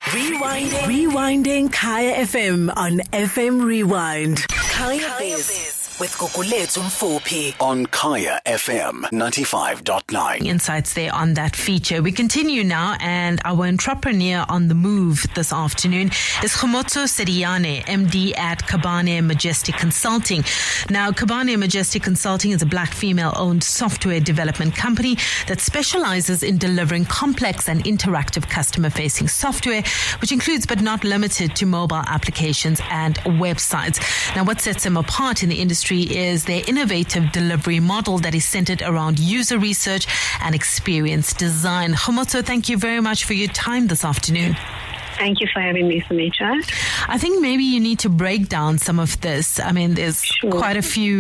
Rewinding Kaya FM on FM Rewind. Kaya Biz with Gugulethu Mfuphi on Kaya FM 95.9. Insights there on that feature. We continue now, and our entrepreneur on the move this afternoon is Khomotso Sediane, MD at Kabane Majestic Consulting. Now, Kabane Majestic Consulting is a black female-owned software development company that specializes in delivering complex and interactive customer-facing software, which includes but not limited to mobile applications and websites. Now, what sets them apart in the industry is their innovative delivery model that is centered around user research and experience design. Khomotso, thank you very much for your time this afternoon. Thank you for having me, Sumitra. I think maybe you need to break down some of this. I mean, there's quite a few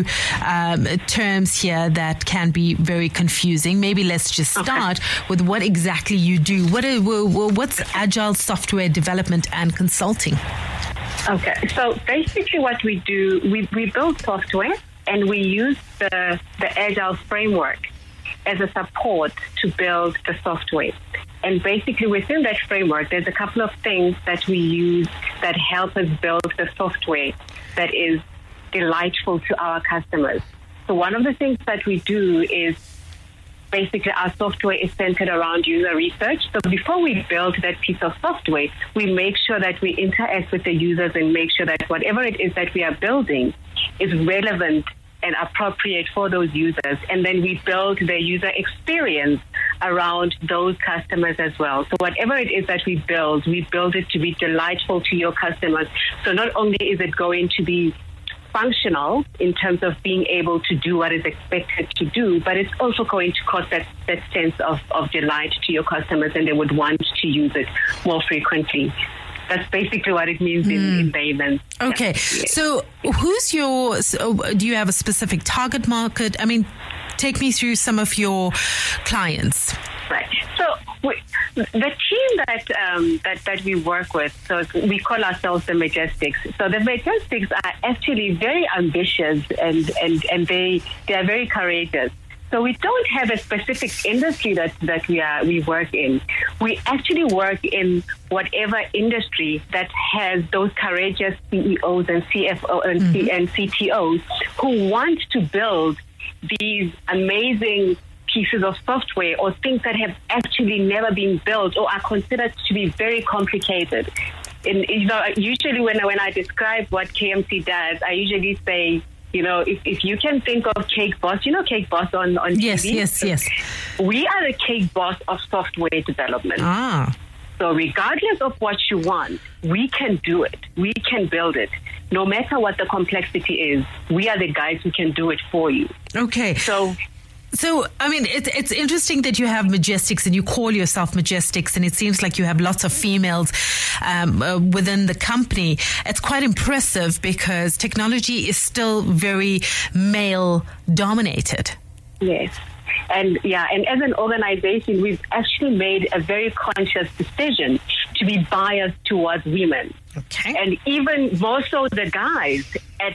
terms here that can be very confusing. Maybe let's just start with what exactly you do. What's Agile Software Development and Consulting? Okay, so basically what we do, we build software and we use the Agile framework as a support to build the software. And basically within that framework, there's a couple of things that we use that help us build the software that is delightful to our customers. So one of the things that we do is basically our software is centered around user research. So before we build that piece of software, we make sure that we interact with the users and make sure that whatever it is that we are building is relevant and appropriate for those users. And then we build the user experience around those customers as well. So whatever it is that we build it to be delightful to your customers. So not only is it going to be functional in terms of being able to do what is expected to do, but it's also going to cause that sense of delight to your customers, and they would want to use it more frequently. That's basically what it means in layman's. Okay. So do you have a specific target market? I mean, take me through some of your clients. Right. So the team that we work with, so we call ourselves the Majestics. So the Majestics are actually very ambitious and they are very courageous. So we don't have a specific industry that we work in. We actually work in whatever industry that has those courageous CEOs and CFOs and CTOs who want to build these amazing pieces of software or things that have actually never been built or are considered to be very complicated. And usually when I describe what KMC does, I usually say, if you can think of Cake Boss, Cake Boss on TV? Yes. We are the Cake Boss of software development. So regardless of what you want, we can do it. We can build it. No matter what the complexity is, we are the guys who can do it for you. Okay. So, I mean, it's interesting that you have Majestics and you call yourself Majestics, and it seems like you have lots of females within the company. It's quite impressive because technology is still very male-dominated. Yes. And as an organization, we've actually made a very conscious decision to be biased towards women. Okay. And even more so the guys at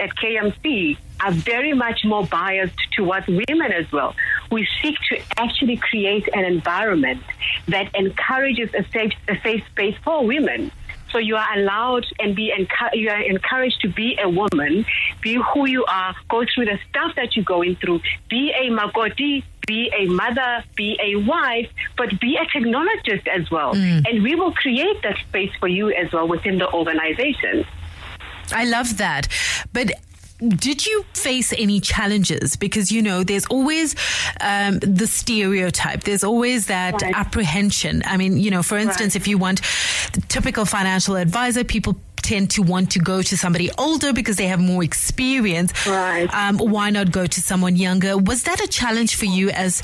KMC are very much more biased towards women as well. We seek to actually create an environment that encourages a safe space for women. So you are allowed and you are encouraged to be a woman, be who you are, go through the stuff that you're going through, be a makoti, be a mother, be a wife, but be a technologist as well. And we will create that space for you as well within the organization. I love that. But did you face any challenges? Because, there's always the stereotype. There's always that apprehension. I mean, for instance, if you want the typical financial advisor, people tend to want to go to somebody older because they have more experience. Right. Why not go to someone younger? Was that a challenge for you as,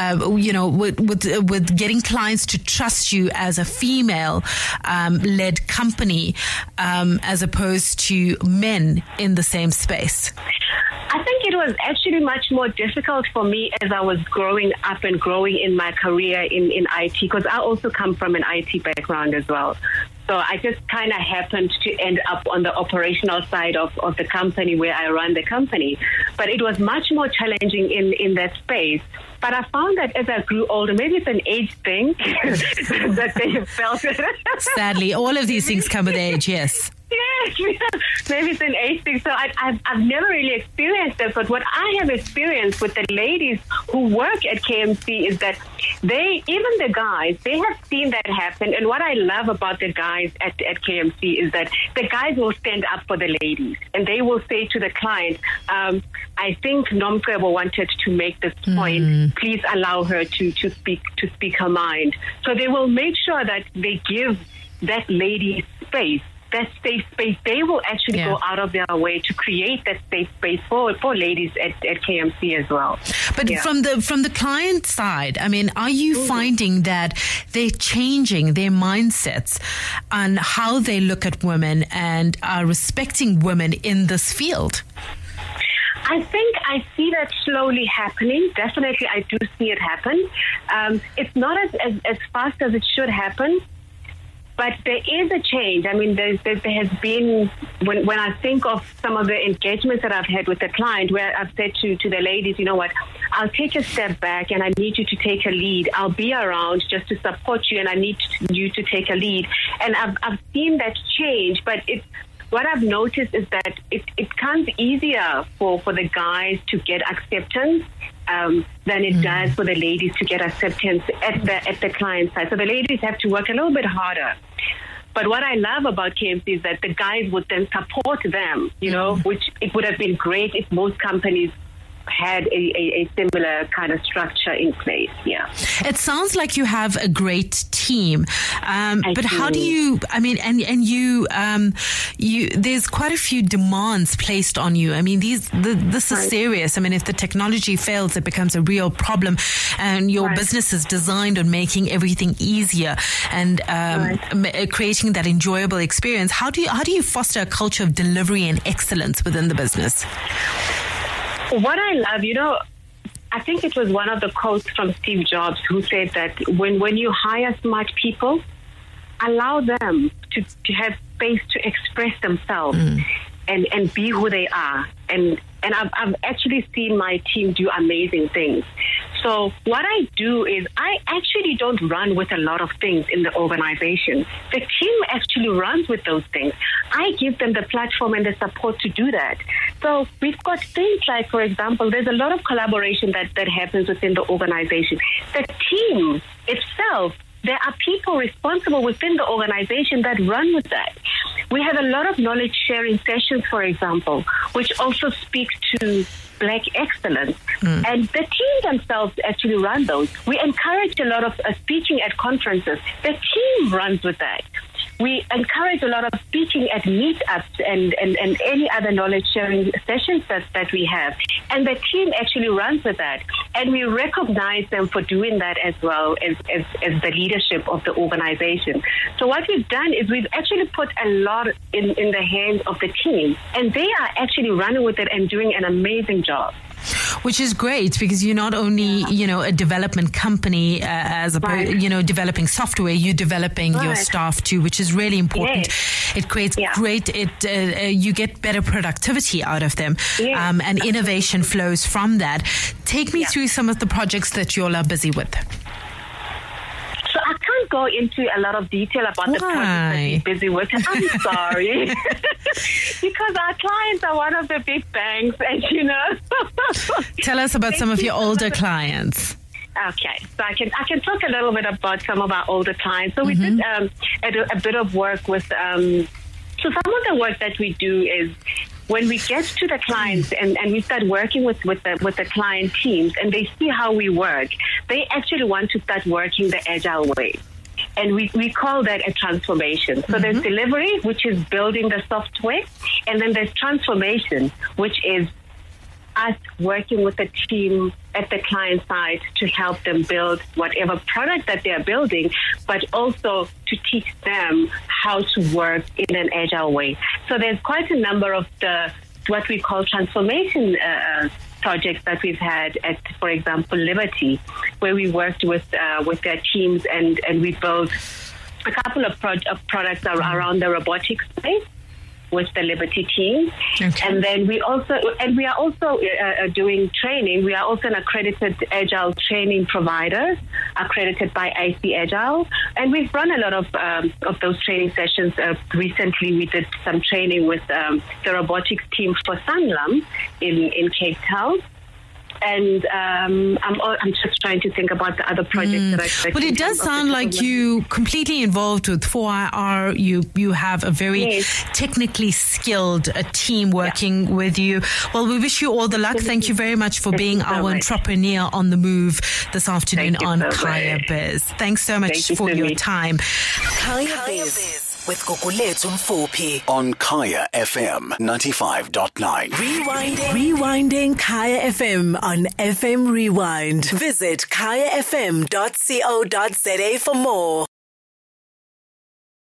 with getting clients to trust you as a female led company as opposed to men in the same space? I think it was actually much more difficult for me as I was growing up and growing in my career in IT, because I also come from an IT background as well. So I just kind of happened to end up on the operational side of the company where I run the company. But it was much more challenging in that space. But I found that as I grew older, maybe it's an age thing that they have felt it. Sadly, all of these things come with age, yes. Yes, maybe it's an age thing. So I've never really experienced it. But what I have experienced with the ladies who work at KMC is that even the guys, they have seen that happen. And what I love about the guys at KMC is that the guys will stand up for the ladies. And they will say to the client, I think Nomcebo wanted to make this point. Please allow her to speak her mind. So they will make sure that they give that lady space. That safe space, they will actually go out of their way to create that safe space for ladies at KMC as well. But from the client side, I mean, are you finding that they're changing their mindsets on how they look at women and are respecting women in this field? I think I see that slowly happening. Definitely, I do see it happen. It's not as fast as it should happen. But there is a change. I mean, there has been, when I think of some of the engagements that I've had with the client, where I've said to the ladies, you know what, I'll take a step back and I need you to take a lead. I'll be around just to support you and I need you to take a lead. And I've seen that change, but what I've noticed is that it comes easier for the guys to get acceptance than it does for the ladies to get acceptance at the client side. So the ladies have to work a little bit harder. But what I love about KMC is that the guys would then support them, you know, which it would have been great if most companies had a similar kind of structure in place. Yeah. It sounds like you have a great team. But how do you, I mean, and you, there's quite a few demands placed on you. I mean, this is serious. I mean, if the technology fails, it becomes a real problem, and your business is designed on making everything easier and creating that enjoyable experience. How do you foster a culture of delivery and excellence within the business? What I love, you know, I think it was one of the quotes from Steve Jobs who said that when you hire smart people, allow them to have space to express themselves and be who they are. And I've actually seen my team do amazing things. So what I do is I actually don't run with a lot of things in the organization. The team actually runs with those things. I give them the platform and the support to do that. So we've got things like, for example, there's a lot of collaboration that happens within the organization. The team itself, there are people responsible within the organization that run with that. We have a lot of knowledge sharing sessions, for example, which also speak to Black excellence. And the team themselves actually run those. We encourage a lot of speaking at conferences. The team runs with that. We encourage a lot of speaking at meetups and any other knowledge sharing sessions that we have. And the team actually runs with that. And we recognize them for doing that as well as the leadership of the organization. So what we've done is we've actually put a lot in the hands of the team. And they are actually running with it and doing an amazing job. Which is great, because you're not only, a development company developing software, you're developing your staff too, which is really important. Yes. It creates you get better productivity out of them, and innovation flows from that. Take me through some of the projects that you all are busy with. So I can't go into a lot of detail about the projects that we're busy with. I'm sorry. Because our clients are one of the big banks, and Tell us about some of your older clients. Okay, so I can talk a little bit about some of our older clients. So we did a bit of work with. So some of the work that we do is when we get to the clients and we start working with the client teams and they see how we work, they actually want to start working the agile way. And we call that a transformation. So there's delivery, which is building the software, and then there's transformation, which is us working with the team at the client side to help them build whatever product that they're building, but also to teach them how to work in an agile way. So there's quite a number of what we call transformation projects that we've had at, for example, Liberty, where we worked with their teams and we built a couple of products around the robotics space with the Liberty team. Okay. And then we are also doing training. We are also an accredited Agile training provider, accredited by IC Agile. And we've run a lot of those training sessions. Recently, we did some training with the robotics team for Sanlam in Cape Town. And I'm just trying to think about the other projects that I expect. But it does sound like you completely involved with 4IR. You have a very technically skilled team working with you. Well, we wish you all the luck. Thank you very much for being our entrepreneur on the move this afternoon on Kaya Biz. Thanks so much for your time. Kaya Biz with Gugulethu Mfuphi on Kaya FM 95.9. Rewinding Kaya FM on FM Rewind. Visit kayafm.co.za for more.